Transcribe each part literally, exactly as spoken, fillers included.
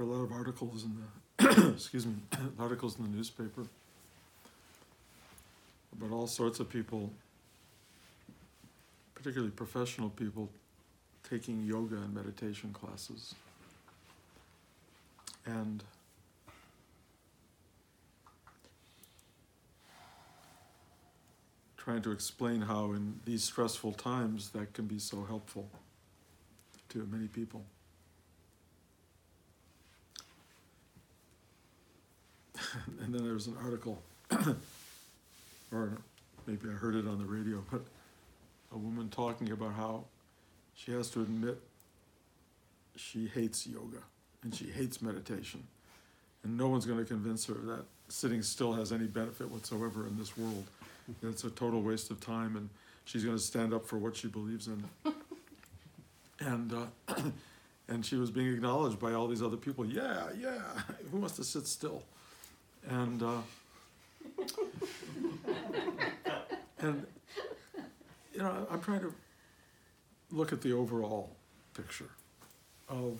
There are a lot of articles in the excuse me, articles in the newspaper about all sorts of people, particularly professional people, taking yoga and meditation classes. And trying to explain how in these stressful times that can be so helpful to many people. And then there was an article, or maybe I heard it on the radio, but a woman talking about how she has to admit she hates yoga and she hates meditation. And no one's going to convince her that sitting still has any benefit whatsoever in this world. That it's a total waste of time, and she's going to stand up for what she believes in. And uh, and she was being acknowledged by all these other people. Yeah, yeah, who wants to sit still? And uh, and you know, I'm trying to look at the overall picture of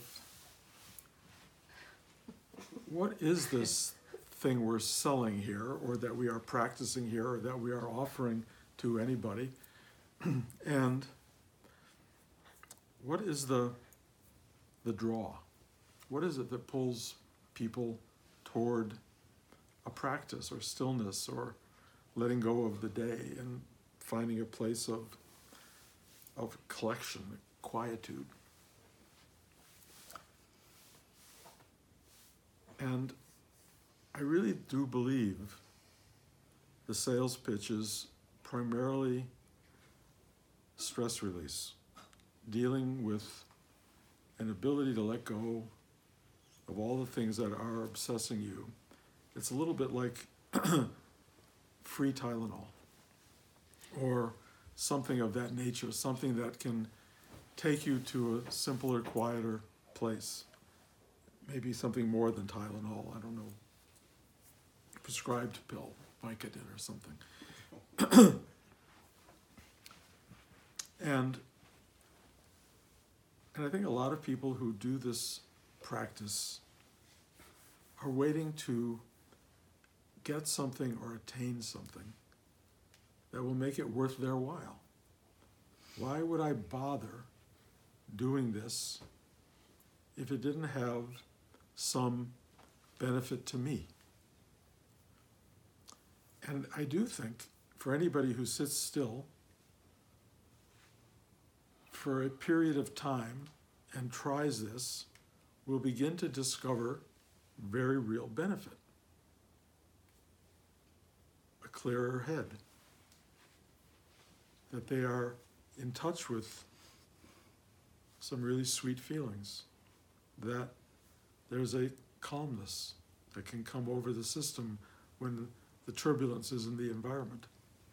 what is this thing we're selling here, or that we are practicing here, or that we are offering to anybody, and what is the the draw? What is it that pulls people toward a practice, or stillness, or letting go of the day and finding a place of of collection, quietude? And I really do believe the sales pitch is primarily stress release, dealing with an ability to let go of all the things that are obsessing you. It's a little bit like free Tylenol, or something of that nature, something that can take you to a simpler, quieter place. Maybe something more than Tylenol, I don't know, prescribed pill, Vicodin or something. and, and I think a lot of people who do this practice are waiting to get something or attain something that will make it worth their while. Why would I bother doing this if it didn't have some benefit to me? And I do think for anybody who sits still for a period of time and tries this, will begin to discover very real benefit. A clearer head. That they are in touch with some really sweet feelings. That there's a calmness that can come over the system when the turbulence is in the environment.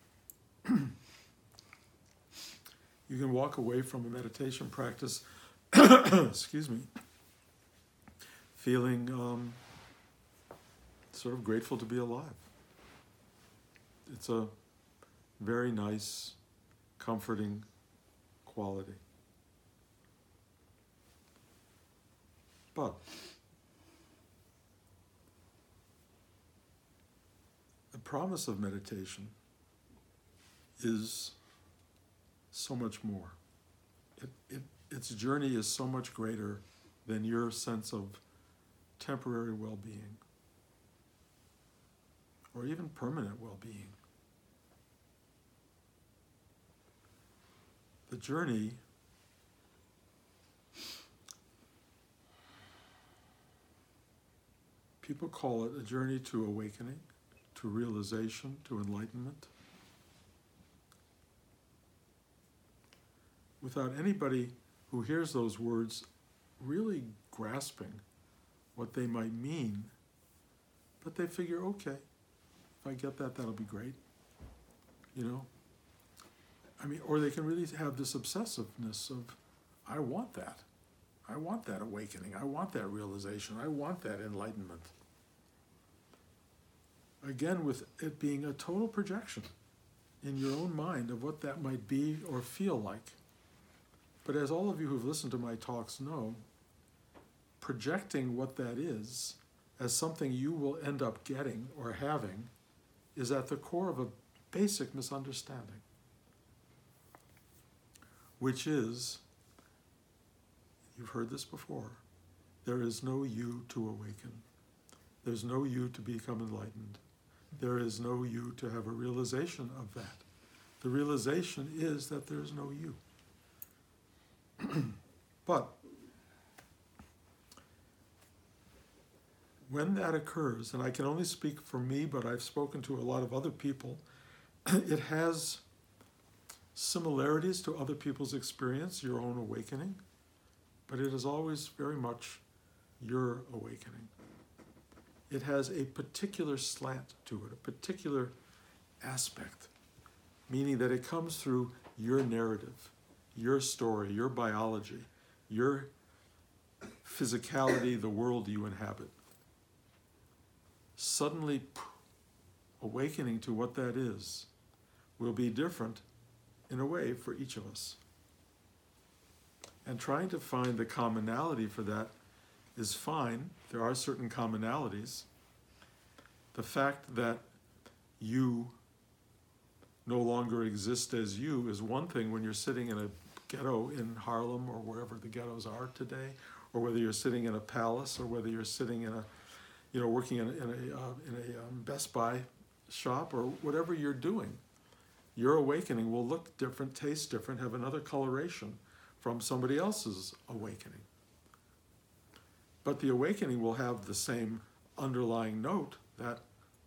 You can walk away from a meditation practice, excuse me, feeling um, sort of grateful to be alive. It's a very nice, comforting quality. But the promise of meditation is so much more. It, it, its journey is so much greater than your sense of temporary well-being, or even permanent well-being. The journey people call it a journey to awakening, to realization, to enlightenment. Without anybody who hears those words really grasping what they might mean, but they figure, okay, if I get that, that'll be great, you know? I mean, or they can really have this obsessiveness of, I want that. I want that awakening. I want that realization. I want that enlightenment. Again, with it being a total projection in your own mind of what that might be or feel like. But as all of you who've listened to my talks know, projecting what that is as something you will end up getting or having is at the core of a basic misunderstanding, which is, you've heard this before, there is no you to awaken. There's no you to become enlightened. There is no you to have a realization of that. The realization is that there's no you. But when that occurs, and I can only speak for me, but I've spoken to a lot of other people, it has similarities to other people's experience, your own awakening, but it is always very much your awakening. It has a particular slant to it, a particular aspect, meaning that it comes through your narrative, your story, your biology, your physicality, the world you inhabit. Suddenly, awakening to what that is will be different in a way for each of us. And trying to find the commonality for that is fine. There are certain commonalities. The fact that you no longer exist as you is one thing when you're sitting in a ghetto in Harlem or wherever the ghettos are today, or whether you're sitting in a palace, or whether you're sitting in a, you know, working in a, in a, uh, in a um, Best Buy shop, or whatever you're doing. Your awakening will look different, taste different, have another coloration from somebody else's awakening. But the awakening will have the same underlying note that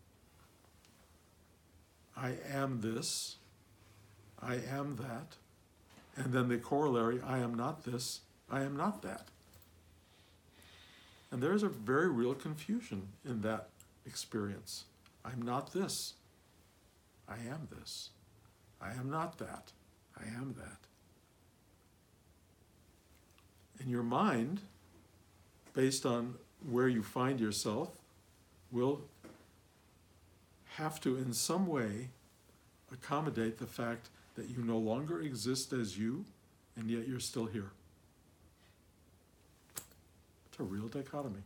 I am this, I am that, and then the corollary, I am not this, I am not that. And there's a very real confusion in that experience. I'm not this, I am this. I am not that, I am that. And your mind, based on where you find yourself, will have to in some way accommodate the fact that you no longer exist as you, and yet you're still here. It's a real dichotomy.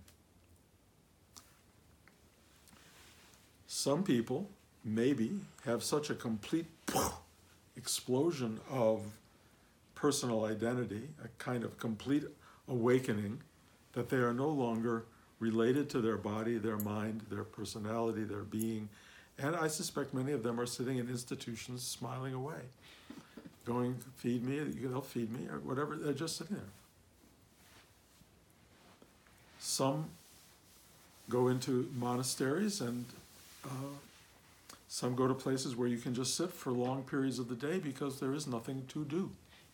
Some people maybe have such a complete explosion of personal identity, a kind of complete awakening, that they are no longer related to their body, their mind, their personality, their being. And I suspect many of them are sitting in institutions smiling away, going, feed me, they'll feed me, or whatever, they're just sitting there. Some go into monasteries, and uh, some go to places where you can just sit for long periods of the day because there is nothing to do.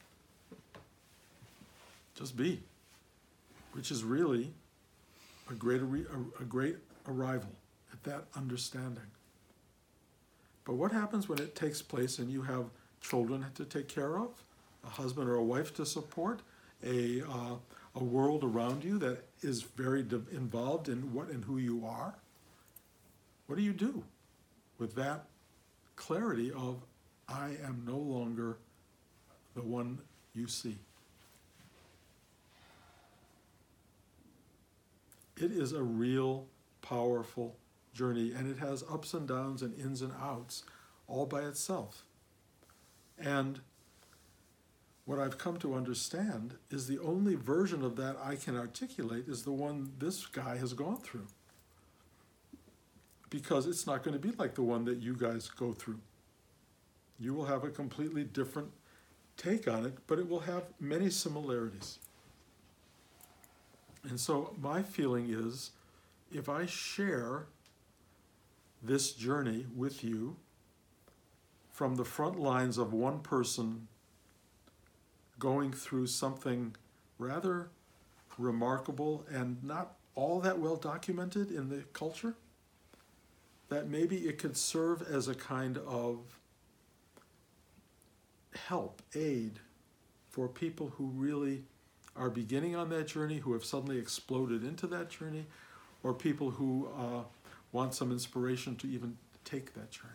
Just be, which is really a great, a great arrival at that understanding. But what happens when it takes place and you have children to take care of, a husband or a wife to support, a uh, a world around you that is very de- involved in what and who you are? What do you do with that clarity of, I am no longer the one you see? It is a real, powerful journey, and it has ups and downs and ins and outs all by itself. And what I've come to understand is the only version of that I can articulate is the one this guy has gone through. Because it's not going to be like the one that you guys go through. You will have a completely different take on it, but it will have many similarities. And so my feeling is, if I share this journey with you from the front lines of one person going through something rather remarkable and not all that well documented in the culture, that maybe it could serve as a kind of help, aid for people who really are beginning on that journey, who have suddenly exploded into that journey, or people who uh, want some inspiration to even take that journey.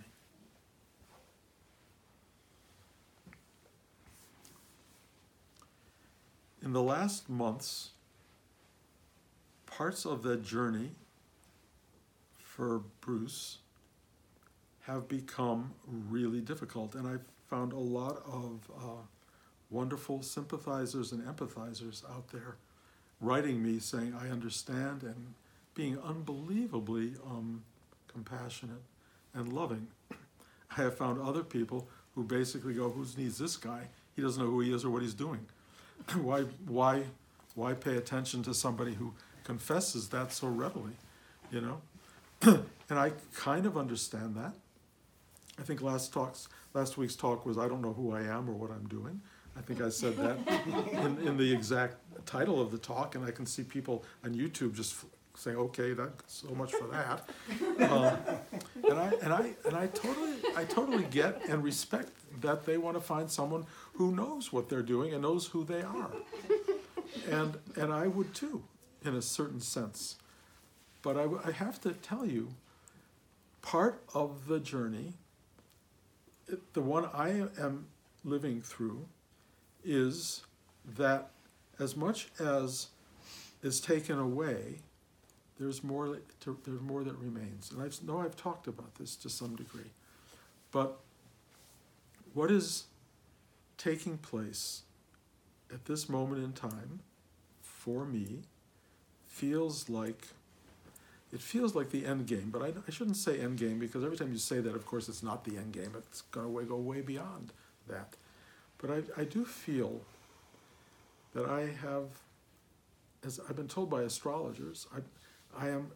In the last months, parts of the journey for Bruce have become really difficult, and I've found a lot of uh, wonderful sympathizers and empathizers out there writing me saying, I understand, and being unbelievably um, compassionate and loving. I have found other people who basically go, who needs this guy? He doesn't know who he is or what he's doing. why, why, why pay attention to somebody who confesses that so readily, you know? And I kind of understand that. I think last talks, last week's talk was, I don't know who I am or what I'm doing. I think I said that in, in the exact title of the talk, and I can see people on YouTube just saying, okay, that's so much for that. Uh, and I and I and I totally I totally get and respect that they want to find someone who knows what they're doing and knows who they are. And and I would too, in a certain sense. But I, I have to tell you, part of the journey, it, the one I am living through, is that as much as is taken away, there's more, to, there's more that remains. And I know I've talked about this to some degree. But what is taking place at this moment in time, for me, feels like, it feels like the end game. But I, I shouldn't say end game, because every time you say that, of course, it's not the end game. It's going to go way beyond that. But I, I do feel that I have, as I've been told by astrologers, I, I am,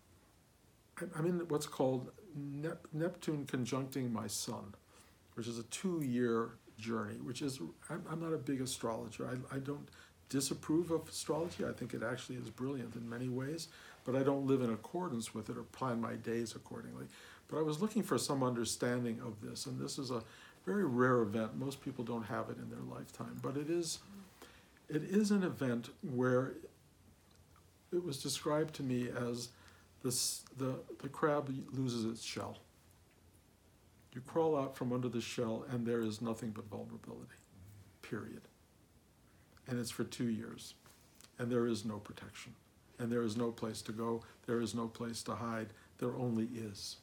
I'm in what's called Nep- Neptune conjuncting my sun, which is a two-year journey, which is, I'm, I'm not a big astrologer. I, I don't disapprove of astrology. I think it actually is brilliant in many ways, but I don't live in accordance with it or plan my days accordingly. But I was looking for some understanding of this, and this is a very rare event. Most people don't have it in their lifetime, but it is, it is an event where it was described to me as this, the, the crab loses its shell. You crawl out from under the shell and there is nothing but vulnerability, period. And it's for two years. And there is no protection. And there is no place to go. There is no place to hide. There only is.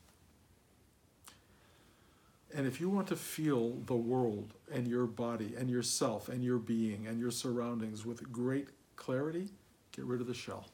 And if you want to feel the world and your body and yourself and your being and your surroundings with great clarity, get rid of the shell.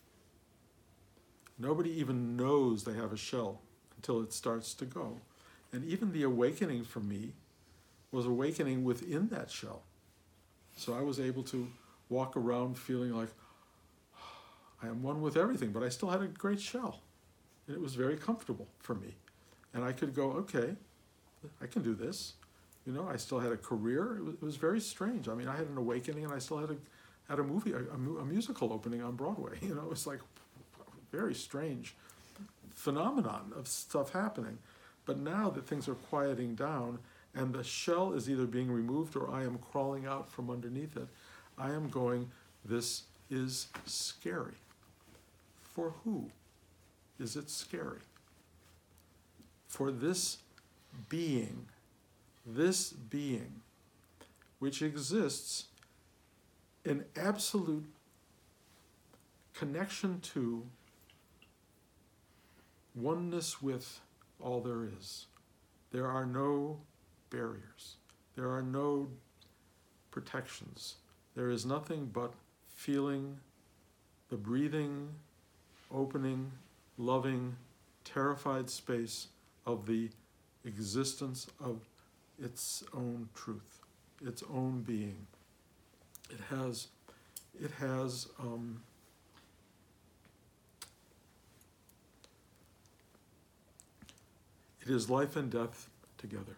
Nobody even knows they have a shell until it starts to go. And even the awakening for me was awakening within that shell. So I was able to walk around feeling like I am one with everything, but I still had a great shell. And it was very comfortable for me. And I could go, okay, I can do this. You know, I still had a career. It was, it was very strange. I mean, I had an awakening and I still had a, had a movie, a, a, a musical opening on Broadway. You know, it was like very strange phenomenon of stuff happening. But now that things are quieting down and the shell is either being removed or I am crawling out from underneath it, I am going, this is scary. For who is it scary? For this being, this being, which exists in absolute connection to, oneness with all there is. There are no barriers. There are no protections. There is nothing but feeling the breathing, opening, loving, terrified space of the existence of its own truth, its own being. It has, it has, um, it is life and death together.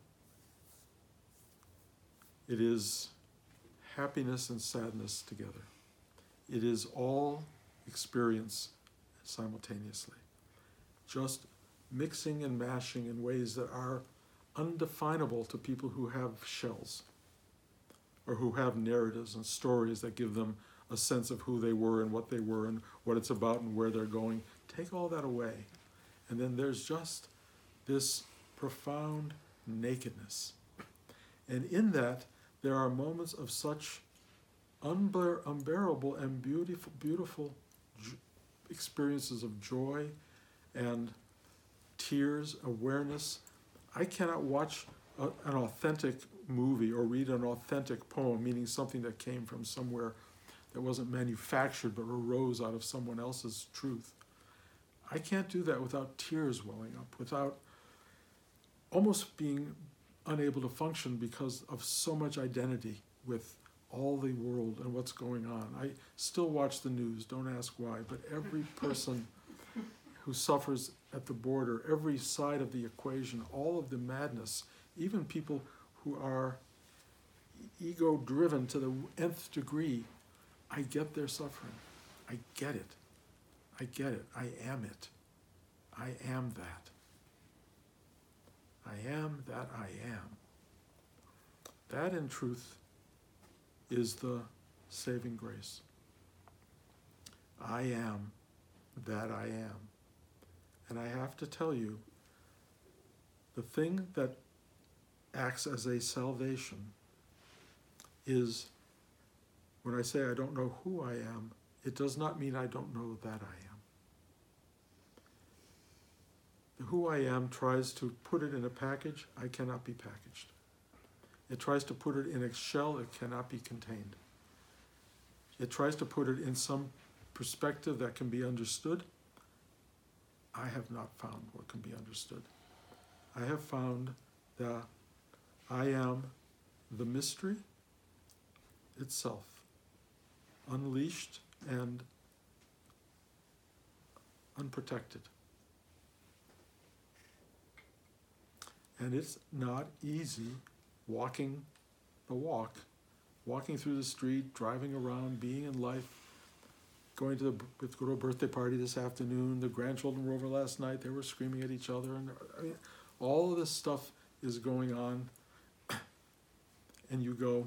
It is happiness and sadness together. It is all experience simultaneously, just mixing and mashing in ways that are undefinable to people who have shells or who have narratives and stories that give them a sense of who they were and what they were and what it's about and where they're going. Take all that away. And then there's just this profound nakedness. And in that, there are moments of such unbear- unbearable and beautiful, beautiful j- experiences of joy and tears, awareness. I cannot watch a, an authentic movie or read an authentic poem, meaning something that came from somewhere that wasn't manufactured but arose out of someone else's truth. I can't do that without tears welling up, without almost being unable to function because of so much identity with all the world and what's going on. I still watch the news, don't ask why, but every person who suffers at the border, every side of the equation, all of the madness, even people who are ego-driven to the nth degree, I get their suffering. I get it. I get it. I am it. I am that. I am that I am. That, in truth, is the saving grace. I am that I am. And I have to tell you, the thing that acts as a salvation is, when I say I don't know who I am, it does not mean I don't know that I am. The who I am tries to put it in a package. I cannot be packaged. It tries to put it in a shell. It cannot be contained. It tries to put it in some perspective that can be understood. I have not found what can be understood. I have found that I am the mystery itself, unleashed and unprotected. And it's not easy walking the walk, walking through the street, driving around, being in life, going to the with go to a birthday party this afternoon. The grandchildren were over last night. They were screaming at each other, and I mean, all of this stuff is going on. And you go,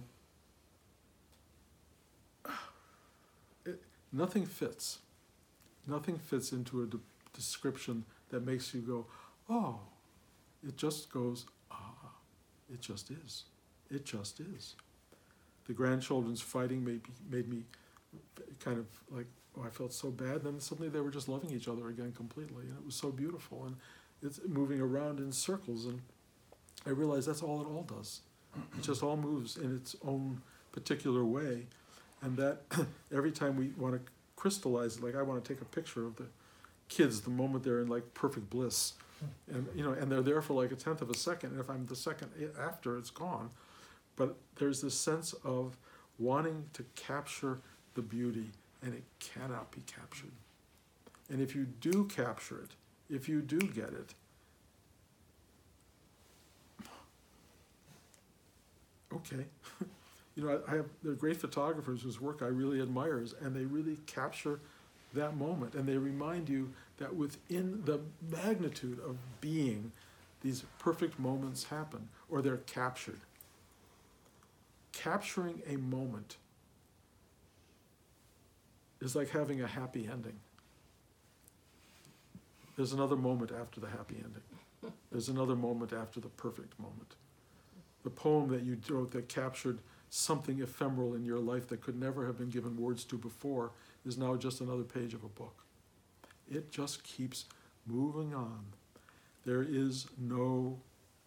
it, nothing fits. Nothing fits into a de- description that makes you go, oh. It just goes, ah, it just is. It just is. The grandchildren's fighting made me, made me kind of like, oh, I felt so bad. Then suddenly they were just loving each other again completely. And it was so beautiful. And it's moving around in circles. And I realized that's all it all does. It just all moves in its own particular way. And that every time we want to crystallize it, like I want to take a picture of the kids the moment they're in like perfect bliss. And you know, and they're there for like a tenth of a second, and if I'm the second after, it's gone. But there's this sense of wanting to capture the beauty, and it cannot be captured. And if you do capture it, if you do get it, okay. You know, I, I have there are great photographers whose work I really admire, and they really capture that moment, and they remind you that within the magnitude of being, these perfect moments happen, or they're captured. Capturing a moment is like having a happy ending. There's another moment after the happy ending. There's another moment after the perfect moment. The poem that you wrote that captured something ephemeral in your life that could never have been given words to before is now just another page of a book. It just keeps moving on. There is no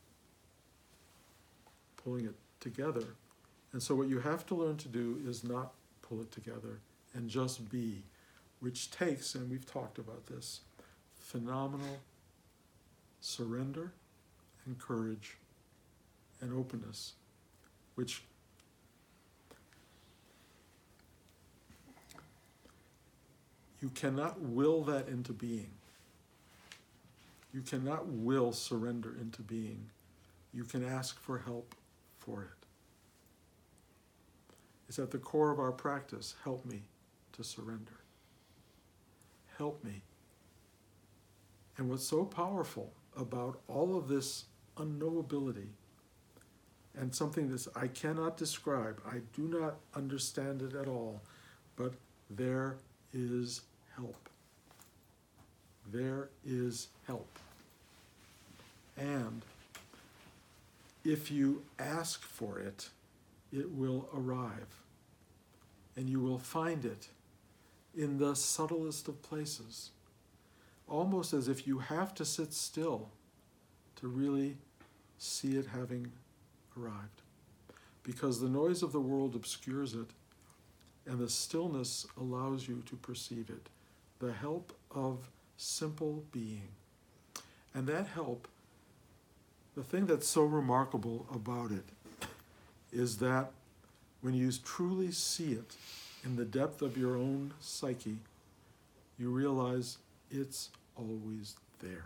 pulling it together. And so what you have to learn to do is not pull it together and just be, which takes, and we've talked about this, phenomenal surrender and courage and openness, which you cannot will that into being. You cannot will surrender into being. You can ask for help for it. It's at the core of our practice. Help me to surrender. Help me. And what's so powerful about all of this unknowability and something that I cannot describe, I do not understand it at all, but there is help. There is help. And if you ask for it, it will arrive. And you will find it in the subtlest of places, almost as if you have to sit still to really see it having arrived. Because the noise of the world obscures it, and the stillness allows you to perceive it. The help of simple being. And that help, the thing that's so remarkable about it is that when you truly see it in the depth of your own psyche, you realize it's always there.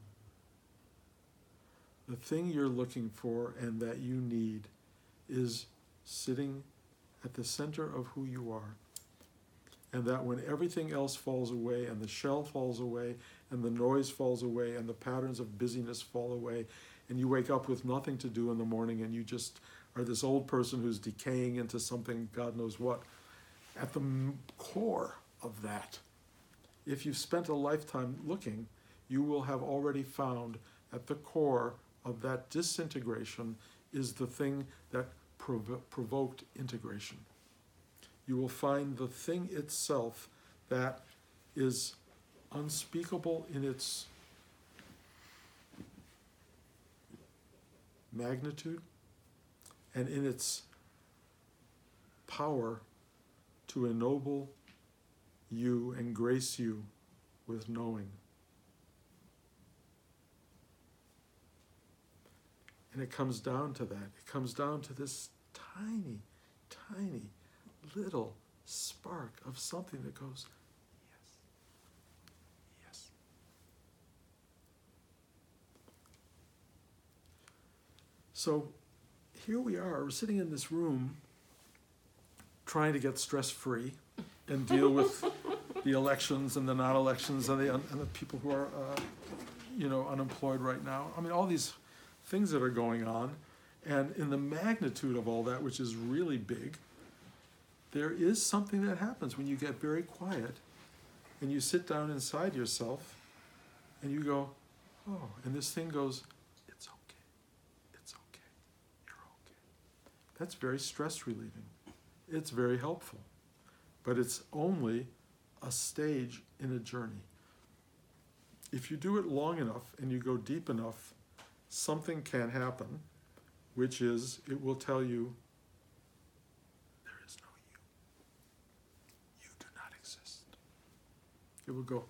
The thing you're looking for and that you need is sitting at the center of who you are. And that when everything else falls away and the shell falls away and the noise falls away and the patterns of busyness fall away and you wake up with nothing to do in the morning and you just are this old person who's decaying into something God knows what, at the core of that, if you've spent a lifetime looking, you will have already found at the core of that disintegration is the thing that prov- provoked integration. You will find the thing itself that is unspeakable in its magnitude and in its power to ennoble you and grace you with knowing. And it comes down to that. It comes down to this tiny, tiny, little spark of something that goes, yes, yes. So here we are, we're sitting in this room trying to get stress-free and deal with the elections and the non-elections and the, and the people who are, uh, you know, unemployed right now. I mean, all these things that are going on. And in the magnitude of all that, which is really big, there is something that happens when you get very quiet and you sit down inside yourself and you go, oh, and this thing goes, it's okay, it's okay, you're okay. That's very stress relieving. It's very helpful, but it's only a stage in a journey. If you do it long enough and you go deep enough, something can happen, which is it will tell you there is no you. You do not exist. It will go,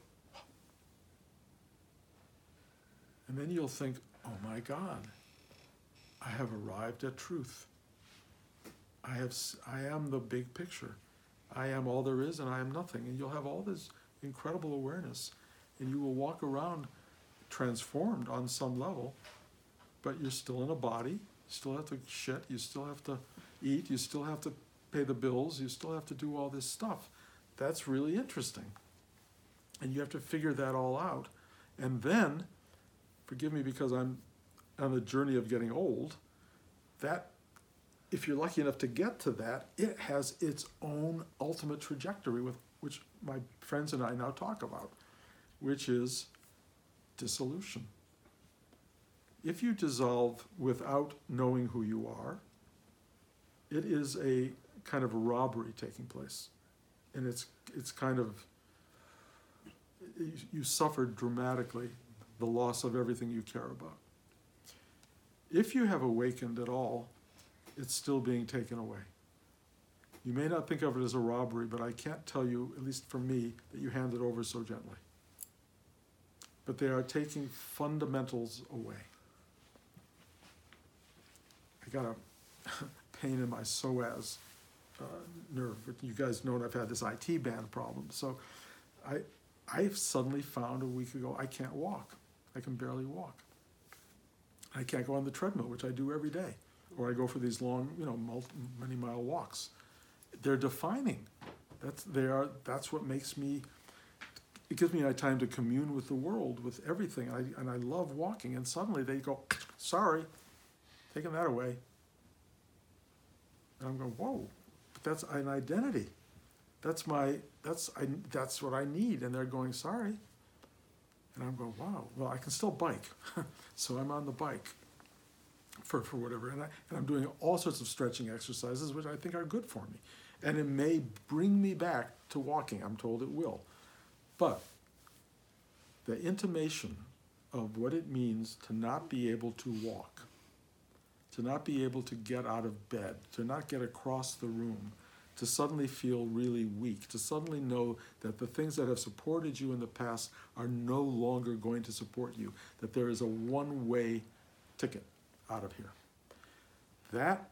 and then you'll think, oh my God, I have arrived at truth. I have, I am the big picture. I am all there is and I am nothing. And you'll have all this incredible awareness and you will walk around transformed on some level, but you're still in a body, you still have to shit, you still have to eat, you still have to pay the bills, you still have to do all this stuff. That's really interesting. And you have to figure that all out. And then, forgive me because I'm on the journey of getting old, that, if you're lucky enough to get to that, it has its own ultimate trajectory, with which my friends and I now talk about, which is dissolution. If you dissolve without knowing who you are, it is a kind of robbery taking place. And it's it's kind of, you suffered dramatically the loss of everything you care about. If you have awakened at all, it's still being taken away. You may not think of it as a robbery, but I can't tell you, at least for me, that you hand it over so gently. But they are taking fundamentals away. I got a pain in my psoas uh, nerve. You guys know I've had this I T band problem. So I, I suddenly found a week ago I can't walk. I can barely walk. I can't go on the treadmill, which I do every day. Or I go for these long, you know, multi, many mile walks. They're defining. That's they are. That's what makes me. It gives me a time to commune with the world, with everything. I, and I love walking. And suddenly they go, sorry, taking that away. And I'm going, whoa, but that's an identity. That's my. That's I. That's what I need. And they're going, sorry. And I'm going, wow. Well, I can still bike, so I'm on the bike. For, for whatever, and, I, and I'm doing all sorts of stretching exercises, which I think are good for me. And it may bring me back to walking. I'm told it will. But the intimation of what it means to not be able to walk, to not be able to get out of bed, to not get across the room, to suddenly feel really weak, to suddenly know that the things that have supported you in the past are no longer going to support you, that there is a one-way ticket out of here. That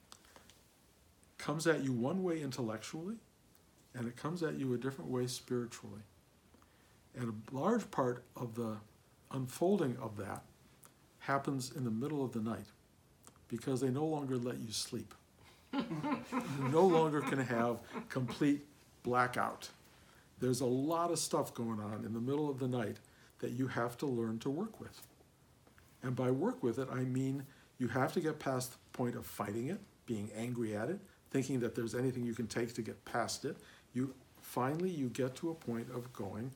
comes at you one way intellectually, and it comes at you a different way spiritually. And a large part of the unfolding of that happens in the middle of the night, because they no longer let you sleep. You no longer can have complete blackout. There's a lot of stuff going on in the middle of the night that you have to learn to work with. And by work with it, I mean you have to get past the point of fighting it, being angry at it, thinking that there's anything you can take to get past it. You finally, you get to a point of going,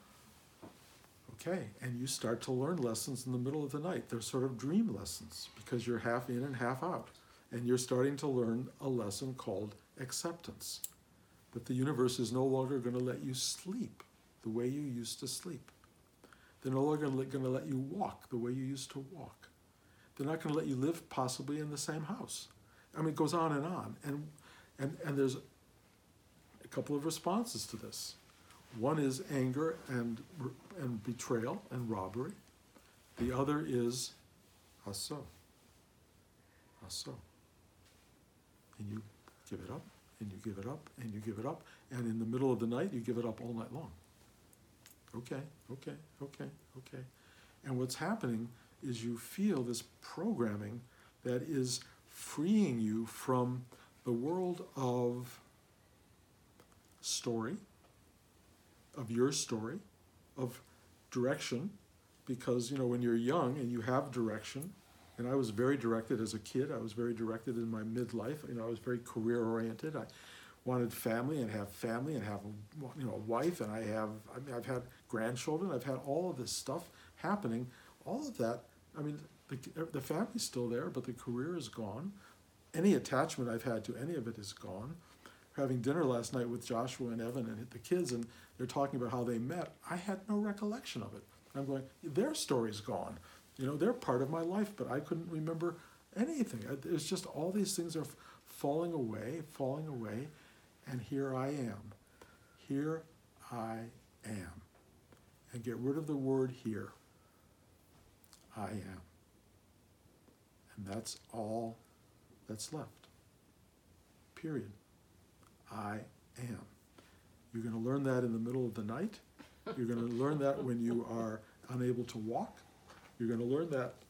okay, and you start to learn lessons in the middle of the night. They're sort of dream lessons, because you're half in and half out. And you're starting to learn a lesson called acceptance. That the universe is no longer going to let you sleep the way you used to sleep. They're no longer going to let you walk the way you used to walk. They're not going to let you live possibly in the same house. I mean, it goes on and on. And, and, and there's a couple of responses to this. One is anger and, and betrayal and robbery. The other is aso. Aso. And you give it up, and you give it up, and you give it up, and in the middle of the night, you give it up all night long. Okay, okay, okay, okay. And what's happening is you feel this programming that is freeing you from the world of story, of your story, of direction, because, you know, when you're young and you have direction, and I was very directed as a kid. I was very directed in my midlife. You know, I was very career-oriented. I wanted family and have family and have a, you know, a wife, and I have, I mean, I've had grandchildren. I've had all of this stuff happening. All of that, I mean, the, the family's still there, but the career is gone. Any attachment I've had to any of it is gone. Having dinner last night with Joshua and Evan and the kids, and they're talking about how they met, I had no recollection of it. I'm going, their story's gone. You know, they're part of my life, but I couldn't remember anything. It's just all these things are falling away, falling away, and here I am. Here I am. And get rid of the word here. I am. And that's all that's left. Period. I am. You're going to learn that in the middle of the night. You're going to learn that when you are unable to walk. You're going to learn that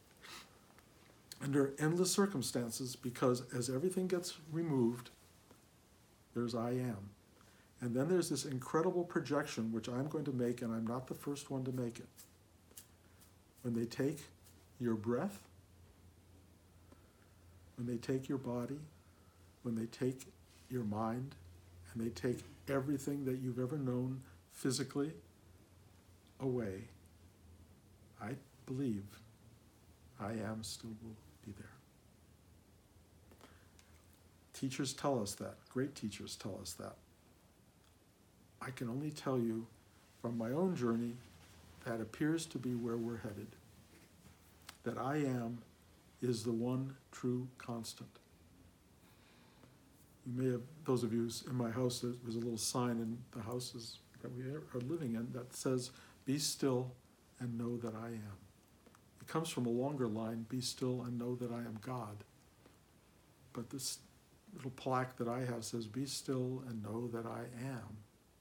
under endless circumstances, because as everything gets removed, there's I am. And then there's this incredible projection, which I'm going to make, and I'm not the first one to make it. When they take your breath, when they take your body, when they take your mind, and they take everything that you've ever known physically away, I believe I am still will be there. Teachers tell us that. Great teachers tell us that. I can only tell you from my own journey that appears to be where we're headed. That I am is the one true constant. You may have, those of you in my house, there's a little sign in the houses that we are living in that says, "Be still and know that I am." It comes from a longer line, "Be still and know that I am God." But this little plaque that I have says, "Be still and know that I am."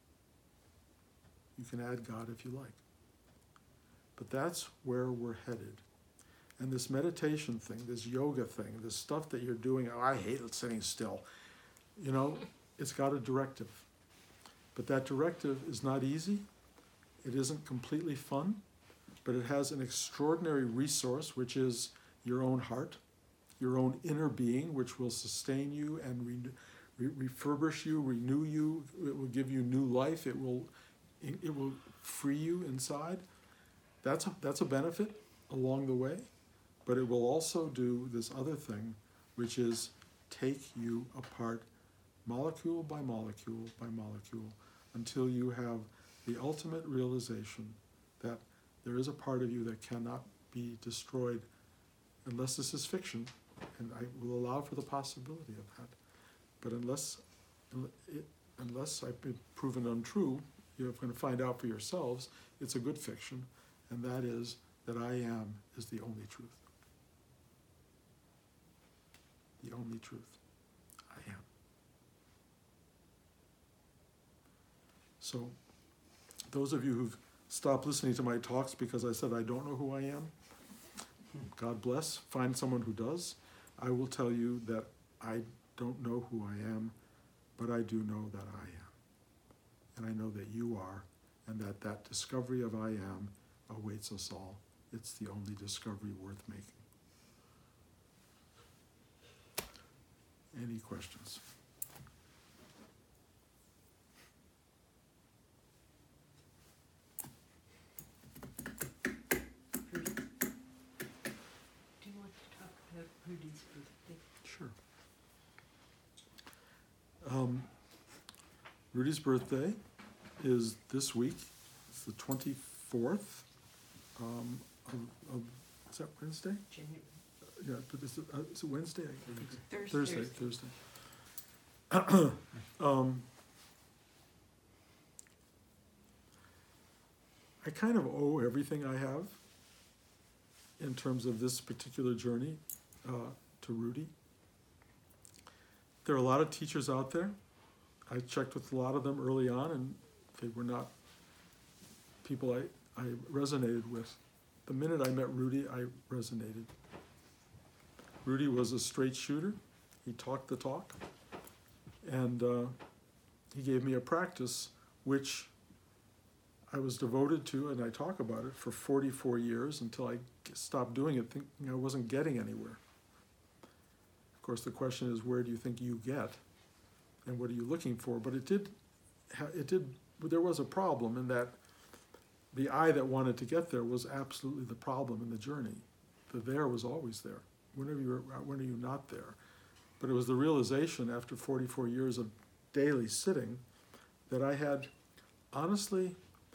You can add God if you like. But that's where we're headed. And this meditation thing, this yoga thing, this stuff that you're doing, oh, I hate sitting still. You know, it's got a directive. But that directive is not easy. It isn't completely fun. But it has an extraordinary resource, which is your own heart, your own inner being, which will sustain you and re- re- refurbish you, renew you. It will give you new life. It will, it will free you inside. That's a, that's a benefit along the way. But it will also do this other thing, which is take you apart molecule by molecule by molecule, until you have the ultimate realization that there is a part of you that cannot be destroyed unless this is fiction, and I will allow for the possibility of that. But unless, unless I've been proven untrue, you're going to find out for yourselves it's a good fiction, and that is that I am is the only truth. The only truth. I am. So, those of you who've stopped listening to my talks because I said I don't know who I am, God bless. Find someone who does. I will tell you that I don't know who I am, but I do know that I am. And I know that you are, and that that discovery of I am awaits us all. It's the only discovery worth making. Any questions? Do you want to talk about Rudy's birthday? Sure. Um, Rudy's birthday is this week. It's the twenty-fourth um, of, of, is that Wednesday? January. Yeah, but is it, uh, is it Wednesday? I think so. Thursday. Thursday, Thursday. um, I kind of owe everything I have in terms of this particular journey uh, to Rudy. There are a lot of teachers out there. I checked with a lot of them early on, and they were not people I, I resonated with. The minute I met Rudy, I resonated. Rudy was a straight shooter. He talked the talk. And uh, he gave me a practice which I was devoted to, and I talk about it, for forty-four years until I stopped doing it, thinking I wasn't getting anywhere. Of course, the question is, where do you think you get? And what are you looking for? But it did, it did, there was a problem in that the I that wanted to get there was absolutely the problem in the journey. The there was always there. When are you, when are you not there? But it was the realization after forty-four years of daily sitting that I had, honestly,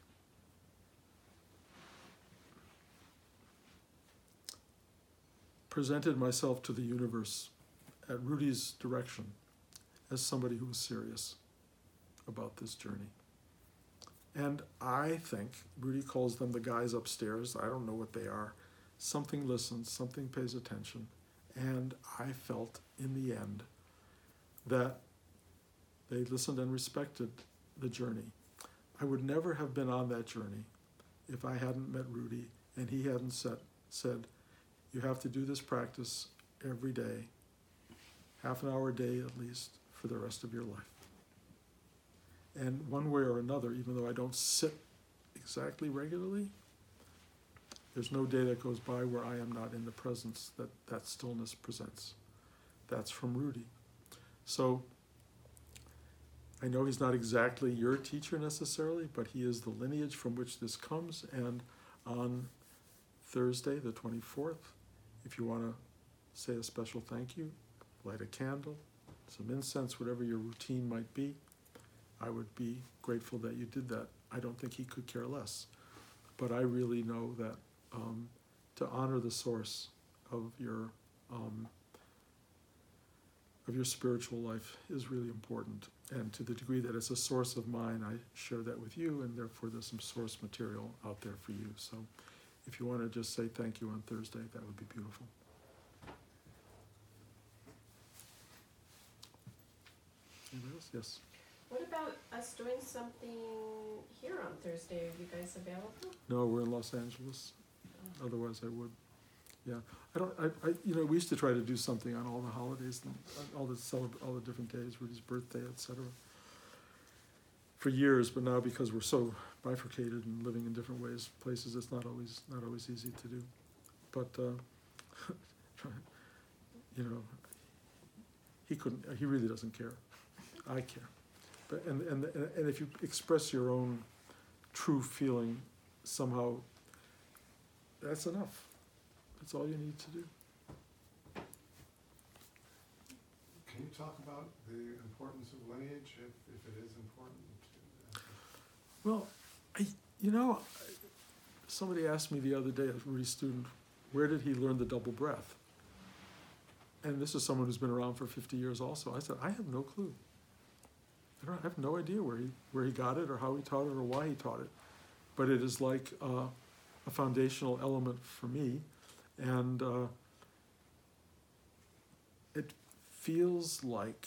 presented myself to the universe at Rudy's direction as somebody who was serious about this journey. And I think, Rudy calls them the guys upstairs, I don't know what they are, something listens, something pays attention, and I felt in the end that they listened and respected the journey. I would never have been on that journey if I hadn't met Rudy and he hadn't said, said, you have to do this practice every day, half an hour a day at least, for the rest of your life. And one way or another, even though I don't sit exactly regularly, there's no day that goes by where I am not in the presence that that stillness presents. That's from Rudy. So I know he's not exactly your teacher necessarily, but he is the lineage from which this comes. And on Thursday, the twenty-fourth, if you want to say a special thank you, light a candle, some incense, whatever your routine might be, I would be grateful that you did that. I don't think he could care less. But I really know that um, to honor the source of your um, of your spiritual life is really important. And to the degree that it's a source of mine, I share that with you, and therefore there's some source material out there for you. So if you want to just say thank you on Thursday, that would be beautiful. Anybody else? Yes. What about us doing something here on Thursday? Are you guys available? No, we're in Los Angeles. Otherwise, I would. Yeah, I don't. I, I. You know, we used to try to do something on all the holidays and all the celebra- all the different days, Rudy's birthday, et cetera. For years, but now because we're so bifurcated and living in different ways, places, it's not always not always easy to do. But uh, you know, he couldn't. He really doesn't care. I care. But and and and if you express your own true feeling, somehow, that's enough. That's all you need to do. Okay. talk about the importance of lineage, if, if it is important? To, Well, I, you know, somebody asked me the other day, a Rudy student, where did he learn the double breath? And this is someone who's been around for fifty years also. I said, I have no clue. I, don't, I have no idea where he, where he got it or how he taught it or why he taught it. But it is like uh, a foundational element for me. And uh, it feels like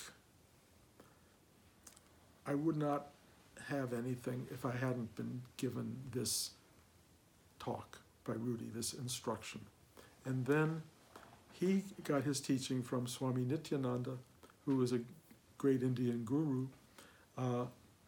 I would not have anything if I hadn't been given this talk by Rudy, this instruction. And then he got his teaching from Swami Nityananda, who was a great Indian guru. Uh,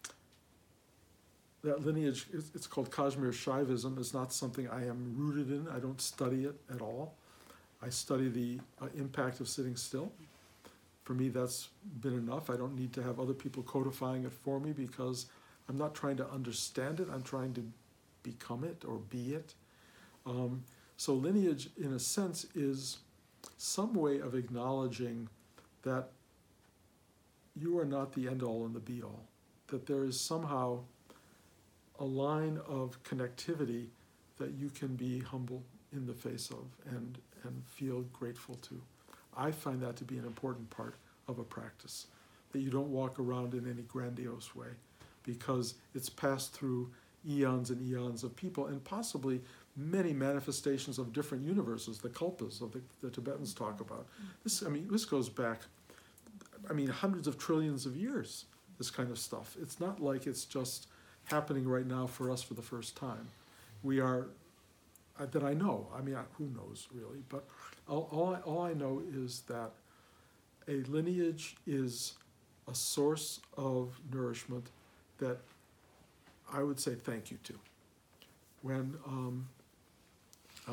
that lineage, it's called Kashmir Shaivism, is not something I am rooted in. I don't study it at all. I study the uh, impact of sitting still. For me, that's been enough. I don't need to have other people codifying it for me because I'm not trying to understand it. I'm trying to become it or be it. Um, so lineage, in a sense, is some way of acknowledging that you are not the end-all and the be-all, that there is somehow a line of connectivity that you can be humble in the face of and, and feel grateful to. I find that to be an important part of a practice, that you don't walk around in any grandiose way, because it's passed through eons and eons of people, and possibly many manifestations of different universes, the kalpas of the, the Tibetans talk about. This, I mean, this goes back, I mean, hundreds of trillions of years, this kind of stuff. It's not like it's just happening right now for us for the first time. We are, uh, that I know, I mean, I, who knows really, but all, all, I, all I know is that a lineage is a source of nourishment that I would say thank you to. When um, uh,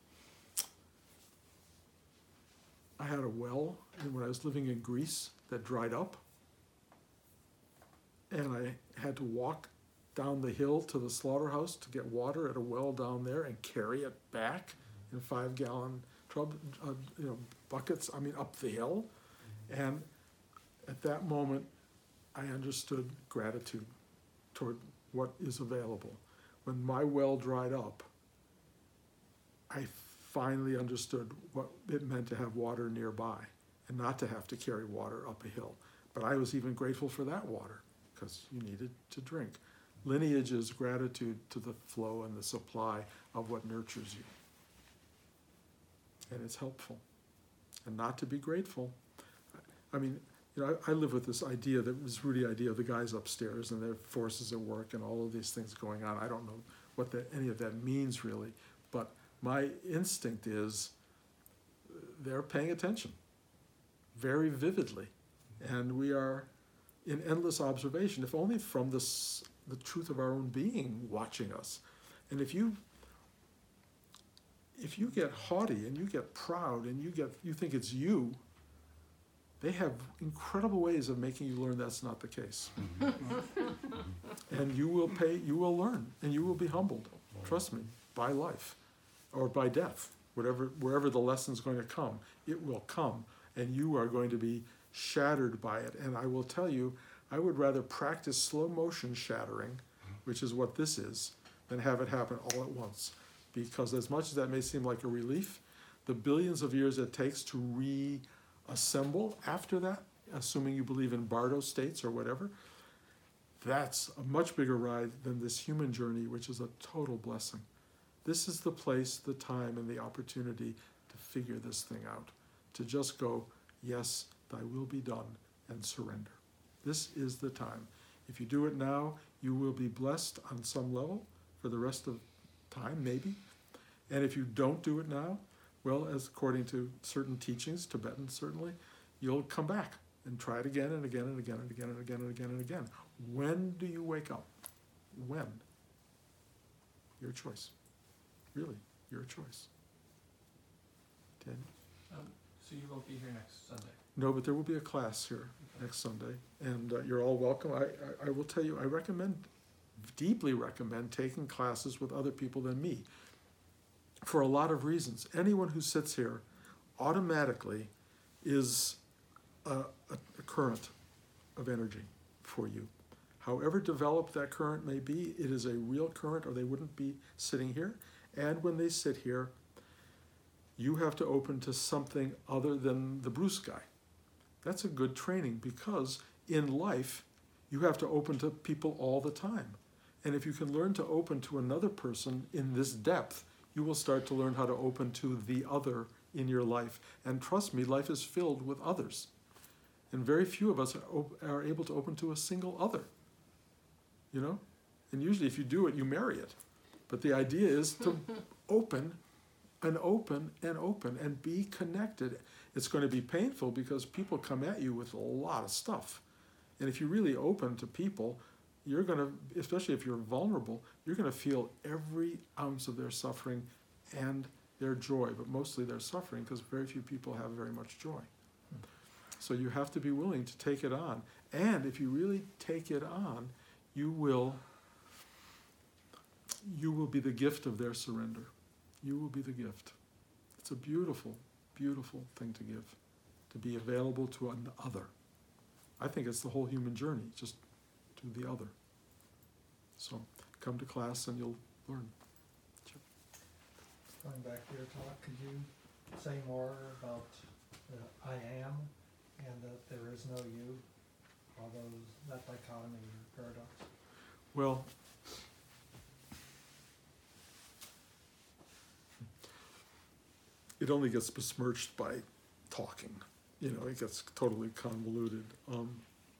I had a well, and when I was living in Greece, that dried up, and I had to walk down the hill to the slaughterhouse to get water at a well down there and carry it back in five-gallon trub, uh, you know, buckets. I mean, up the hill, and at that moment, I understood gratitude toward what is available. When my well dried up, I finally understood what it meant to have water nearby and not to have to carry water up a hill. But I was even grateful for that water because you needed to drink. Lineage is gratitude to the flow and the supply of what nurtures you. And it's helpful. And not to be grateful. I mean, you know, I, I live with this idea, that this Rudy idea of the guys upstairs and their forces at work and all of these things going on. I don't know what the, any of that means really, but my instinct is they're paying attention very vividly. And we are in endless observation, if only from this, the truth of our own being watching us. And if you if you get haughty and you get proud and you get you think it's you, they have incredible ways of making you learn that's not the case. And you will pay, you will learn, and you will be humbled, trust me, by life or by death, whatever, wherever the lesson's going to come, it will come, and you are going to be shattered by it. And I will tell you, I would rather practice slow motion shattering, which is what this is, than have it happen all at once. Because as much as that may seem like a relief, the billions of years it takes to reassemble after that, assuming you believe in Bardo states or whatever, that's a much bigger ride than this human journey, which is a total blessing. This is the place, the time, and the opportunity to figure this thing out. To just go, yes, thy will be done, and surrender. This is the time. If you do it now, you will be blessed on some level for the rest of time, maybe. And if you don't do it now, well, as according to certain teachings, Tibetan certainly, you'll come back and try it again and again and again and again and again and again and again. When do you wake up? When? Your choice. Really, your choice. Daniel? Um, so you won't be here next Sunday? No, but there will be a class here next Sunday, and uh, you're all welcome. I, I, I will tell you, I recommend, deeply recommend taking classes with other people than me for a lot of reasons. Anyone who sits here automatically is a, a, current of energy for you. However developed that current may be, it is a real current or they wouldn't be sitting here. And when they sit here, you have to open to something other than the Bruce guy. That's a good training because in life, you have to open to people all the time. And if you can learn to open to another person in this depth, you will start to learn how to open to the other in your life. And trust me, life is filled with others. And very few of us are, op- are able to open to a single other. You know? And usually if you do it, you marry it. But the idea is to open and open and open and be connected. It's going to be painful because people come at you with a lot of stuff. And if you really open to people, you're going to, especially if you're vulnerable, you're going to feel every ounce of their suffering and their joy, but mostly their suffering because very few people have very much joy. So you have to be willing to take it on. And if you really take it on, you will, you will be the gift of their surrender. You will be the gift. It's a beautiful, beautiful thing to give, to be available to an other. I think it's the whole human journey, just to the other. So come to class and you'll learn. Sure. Going back to your talk, could you say more about the I am and that there is no you, all those, that dichotomy or paradox? Well, it only gets besmirched by talking. You know, it gets totally convoluted. Um,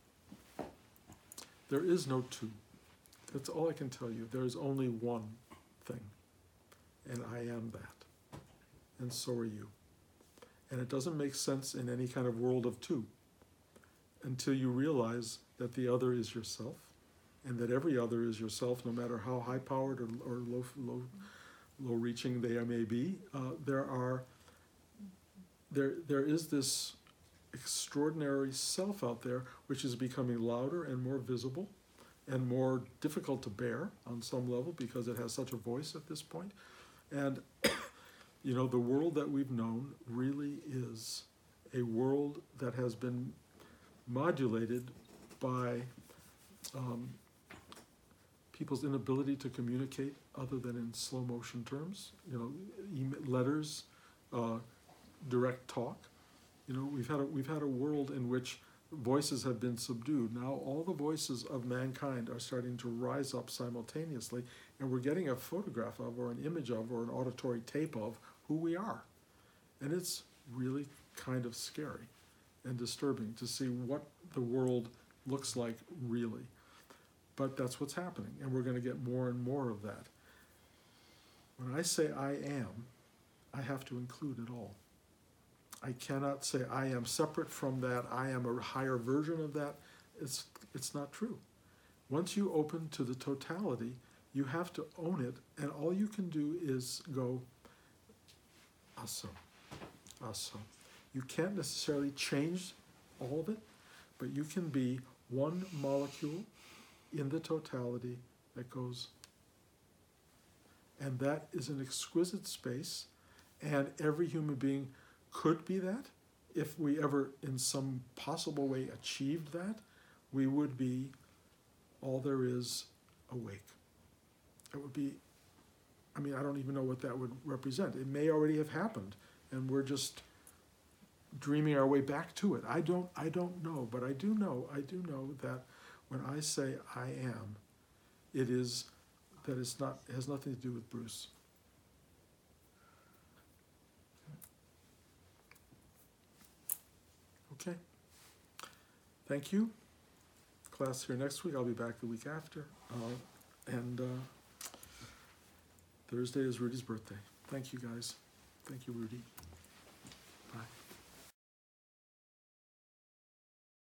there is no two. That's all I can tell you. There is only one thing, and I am that, and so are you. And it doesn't make sense in any kind of world of two until you realize that the other is yourself, and that every other is yourself, no matter how high-powered or, or low, low, low-reaching they may be. Uh, there are, there, there is this extraordinary self out there which is becoming louder and more visible and more difficult to bear on some level because it has such a voice at this point. And you know, the world that we've known really is a world that has been modulated by um, people's inability to communicate other than in slow motion terms, you know, email, letters, uh, direct talk. You know, we've had a, we've had a world in which voices have been subdued. Now all the voices of mankind are starting to rise up simultaneously, and we're getting a photograph of, or an image of, or an auditory tape of who we are. And it's really kind of scary and disturbing to see what the world looks like really. But that's what's happening, and we're going to get more and more of that. When I say I am, I have to include it all. I cannot say I am separate from that, I am a higher version of that. It's, it's not true. Once you open to the totality, you have to own it, and all you can do is go, aso, aso. You can't necessarily change all of it, but you can be one molecule in the totality that goes. And that is an exquisite space, and every human being could be that. If we ever, in some possible way, achieved that, we would be all there is awake. It would be, I mean, I don't even know what that would represent. It may already have happened, and we're just dreaming our way back to it. I don't, I don't know, but I do know, I do know that when I say I am, it is that it's not, it has nothing to do with Bruce. Okay. Thank you. Class here next week. I'll be back the week after. Uh, and uh, Thursday is Rudy's birthday. Thank you, guys. Thank you, Rudy.